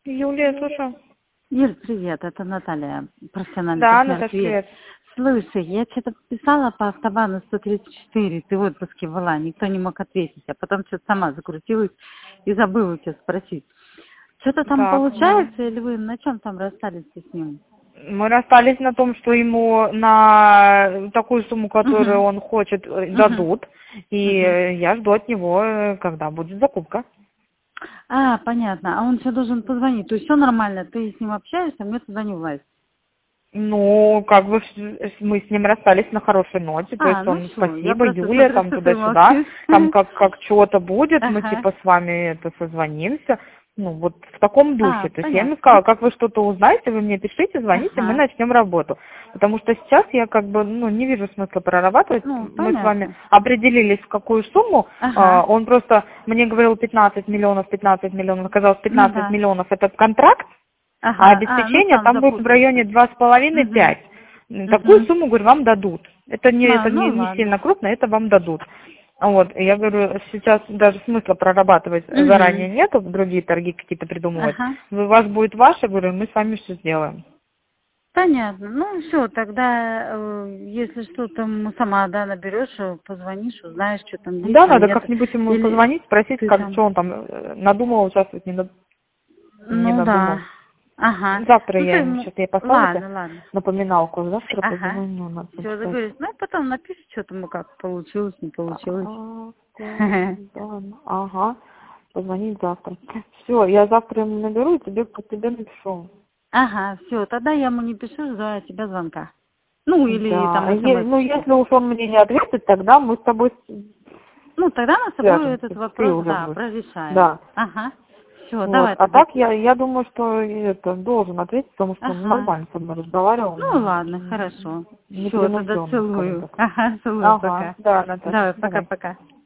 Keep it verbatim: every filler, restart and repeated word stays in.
Юлия, слушаю. Юль, привет, это Наталья, профессиональный Да, партнер. Наташа, Привет. привет. Слушай, я что-то писала по автобану сто тридцать четыре, ты в отпуске была, никто не мог ответить, а потом что-то сама закрутилась и забыла тебя спросить. Что-то там Так, получается, или вы на чем там расстались с ним? мы расстались на том, что ему на такую сумму, которую Угу, он хочет, э, угу, дадут. И угу. э, я жду от него, э, когда будет закупка. А, понятно, а он все должен позвонить, то есть все нормально, ты с ним общаешься, мне туда не влазит. Ну, как бы с- мы с ним расстались на хорошей ноте, то А, есть ну он все, я спасибо, просто Юля, смотрю, там что ты туда-сюда, молчишь. там как, как чего-то будет, мы Ага. типа с вами это созвонимся. Ну, вот в таком А, духе. То есть я ему понятно. сказала, как вы что-то узнаете, вы мне пишите, звоните, мы Ага. начнем работу. Потому что сейчас я как бы, ну, не вижу смысла прорабатывать. Ну, Мы с вами понятно. определились, в какую сумму. А, Ага. Он просто мне говорил пятнадцать миллионов, пятнадцать миллионов, оказалось Ну пятнадцать да. миллионов это контракт, а Ага. А, ну обеспечение там там будет в районе запутался. два с Угу. половиной-пять. Такую Угу. сумму, говорю, вам дадут. Это не, А, это не, ну не ладно. сильно крупно, это вам дадут. Вот, и я говорю, сейчас даже смысла прорабатывать Угу. заранее нету, другие торги какие-то придумывать. Ага. У вас будет ваше, говорю, мы с вами все сделаем. Понятно. Ну все, тогда, э, если что, там сама, да, наберешь, э, позвонишь, узнаешь, что там есть, Да, что надо нет. как-нибудь ему Или позвонить, спросить, ты как, там. что он там э, надумал участвовать, не, над- не Ну да. надумал. Ага. Завтра Ну я ты ему, ему. сейчас я послала тебе Ладно, ладно. напоминалку, завтра Ага. позвоню, надо Все, что. договорились. Ну и потом напишешь, что там, как получилось, не получилось. А, да, ага, позвонить завтра. Все, я завтра ему наберу и тебе, по тебе напишу. Ага, все, тогда я ему не пишу, жду от тебя звонка. Ну, или Да, там е- ну смс-очку. если уж он мне не ответит, тогда мы с тобой Ну, тогда мы с тобой этот свяжемся, ты вопрос, уже да, будешь. прорешаем. Да, Ага. Все, вот. давай А тогда. так я, я думаю, что это должен ответить, потому что он Ага. нормально со мной разговаривал, Ну, ну, ладно, хорошо. Все, тогда непринужденно, скажем целую. так. Ага, целую, Ага, пока. да, Наташа, Давай, давай. пока-пока.